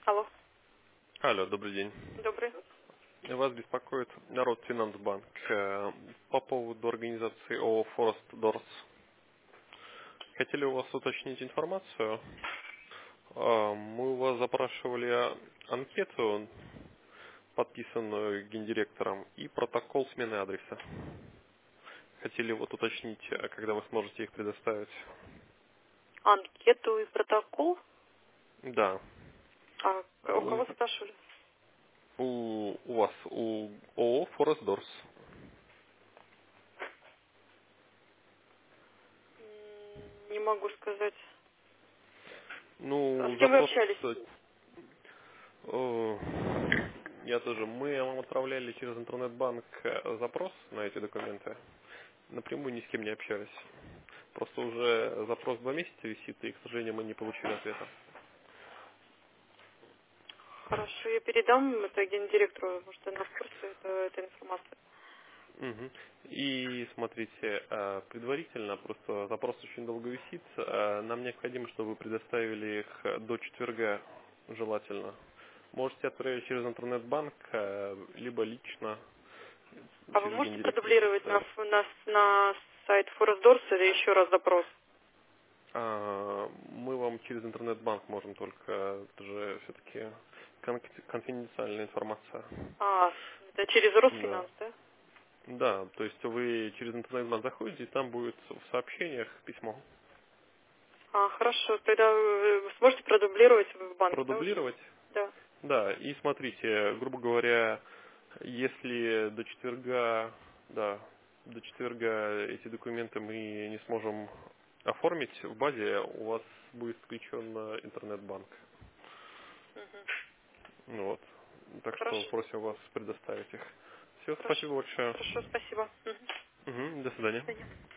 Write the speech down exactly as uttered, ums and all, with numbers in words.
Алло, Алло, добрый день. добрый. Вас беспокоит Народ Финансбанк э, по поводу организации ООО Forest Doors. Хотели у вас уточнить информацию. Э, Мы у вас запрашивали анкету, подписанную гендиректором, и протокол смены адреса. Хотели вот уточнить, э, когда вы сможете их предоставить. Анкету и протокол? Да. А у У, кого спрашивали? у, у вас, у ООО Forest Doors. М, Не могу сказать. А Ну, с кем вы запрос. общались? О, Я тоже. Мы вам отправляли через интернет-банк э, запрос на эти документы. Напрямую ни с кем не общались. Просто уже запрос два месяца висит, и, к сожалению, мы не получили ответа. Хорошо, я передам это гендиректору, может, она в курсе это, этой информации. Мгм. И смотрите, э, предварительно, просто запрос очень долго висит, э, нам необходимо, чтобы вы предоставили их до четверга желательно. Можете отправить через интернет-банк, э, либо лично А вы через можете гендиректора продублировать на, предоставить. ф- на, с- на сайт Forest Doors или еще раз запрос? А, Мы вам через интернет-банк можем только, это же все-таки конфиденциальная информация. А, это через Да. Росфинанс, да? Да, то есть вы через интернет-банк заходите, и там будет в сообщениях письмо. А, хорошо, тогда вы сможете продублировать в банке, да, уже? Продублировать? Да. Да, и смотрите, грубо говоря, если до четверга, да, до четверга эти документы мы не сможем оформить в базе, у вас будет включен интернет-банк. Мгм. Ну вот. Так что Хорошо, просим вас предоставить их. Все, хорошо. спасибо большое. Хорошо, спасибо. Мгм. Мгм, до До свидания. свидания.